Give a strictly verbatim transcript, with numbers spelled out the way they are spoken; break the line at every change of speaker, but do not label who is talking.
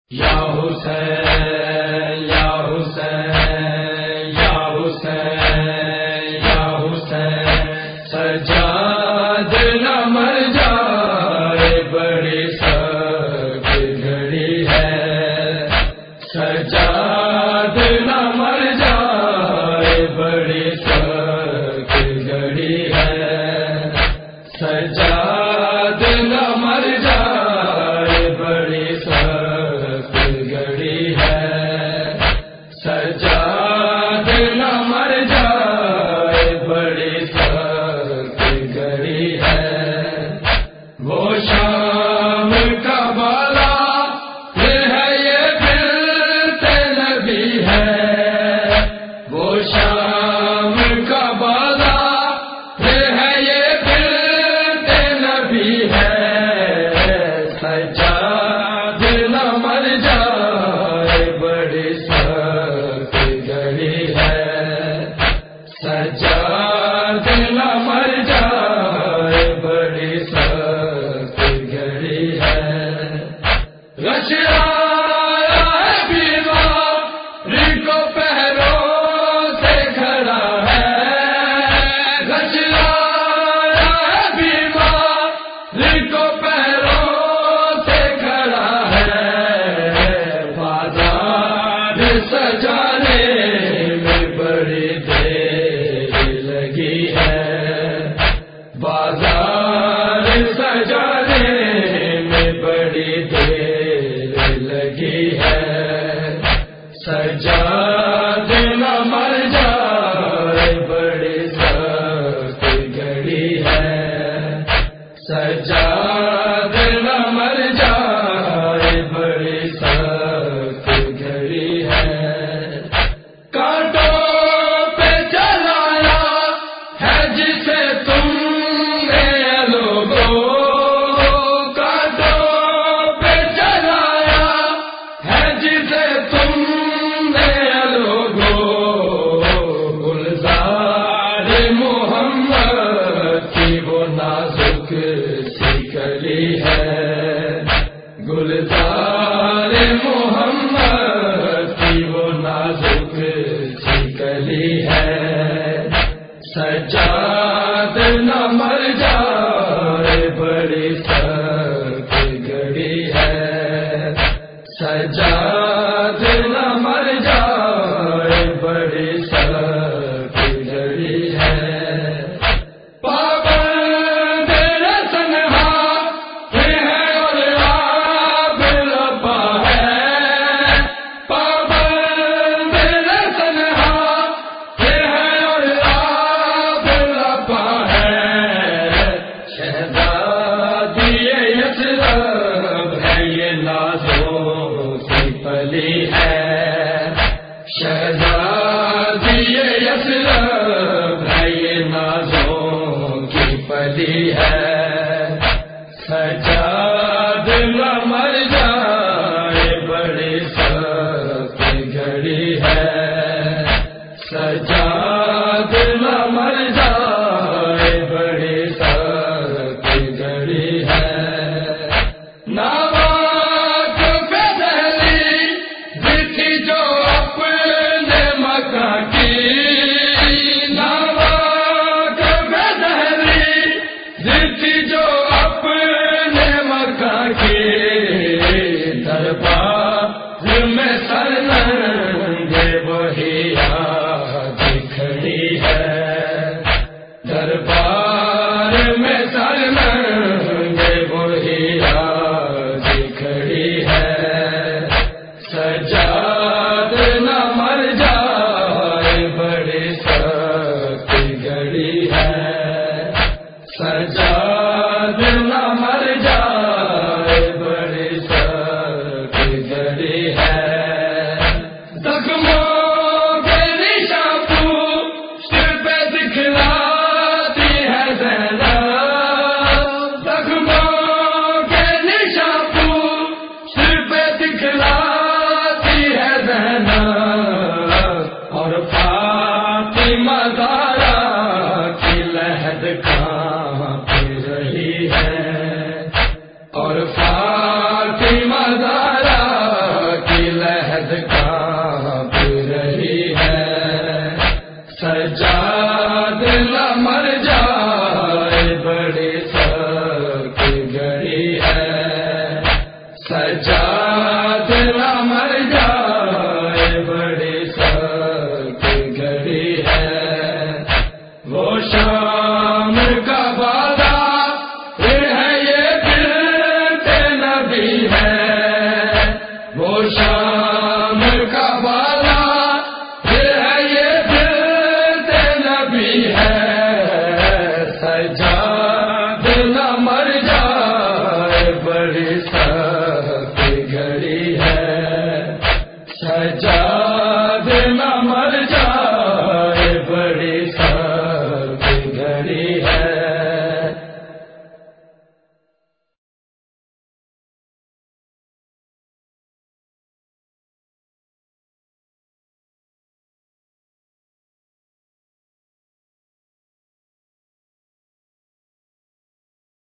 یا حسین یا حسین یا حسین یا حسین سجاد نہ مر جائے بڑی سخت گھڑی ہے، سجاد نہ مر جائے بڑی سخت گھڑی ہے، سجاد نہ مر جائے بڑی سخت گھڑی ہے، سجاد نہ مر جائے بڑی سخت گھڑی ہے۔ وہ شام کا بالا یہ ہے، یہ پھرتے نبی ہے، وہ شام کا بالا یہ ہے، یہ پھرتے نبی ہے، سجاد نہ مر جائے بڑی سخت گھڑی ہے، سجاد نہ مر جائے بڑی سخت گھڑی ہے۔ رش آیا ہے بیماری کو پہروں سے کھڑا ہے، رش آیا ہے بیماری کو پہروں سے کھڑا ہے، بازار سجانے میں بڑی دیر لگی ہے، بازار سجانے میں بڑی دیر لگی ہے، سجاد نہ مر جائے بڑی سخت گھڑی ہے، سجاد نہ مر جائے بڑی سخت گھڑی ہے۔ کانٹوں پہ چلایا ہے جسے تم نے لوگوں، کانٹوں پہ چلایا ہے جسے تم نے لوگوں، گلزار محمد کی وہ نازک سی کلی ہے، گلزار محمد کی وہ نازک سی کلی ہے، سجاد نہ مر جائے بڑی سخت گھڑی ہے، سجاد نہ مر جائے بڑی سخت گھڑی ہے۔ پابند رسنہا یہ ہے اور آب لبا ہے، پابند رسنہا یہ ہے اور آب لبا ہے، شہزادی یثرب ہے یہ نازوں کی پلی ہے، شہزادی یثرب ہے یہ نازوں کی پلی ہے، سجاد نہ مر جائے بڑی سخت گھڑی ہے، سجاد نہ مر جائے بڑی سخت گھڑی ہے۔ ناواک پہ دہلی تھی جو اپنے مکہ کی، ناواک پہ دہلی تھی جو اپنے مکہ کی، دربار میں سرنگے وہی آج کھڑی ہے، دربار میں سرنگے وہی آج کھڑی ہے، سجاد نہ مر جائے بڑی سخت گھڑی ہے، سجاد نہ مر جائے بڑی سخت گھڑی ہے۔ زخموں کے نشاں پوچھ پہ دکھلاتی ہے زینب، زخموں کے نشاں پوچھ پہ دکھلاتی ہے زینب، اور فاطمہ زہرا کی لہد کانپ رہی ہے، اور فاطمہ زہرا سجاد نہ مر جائے بڑے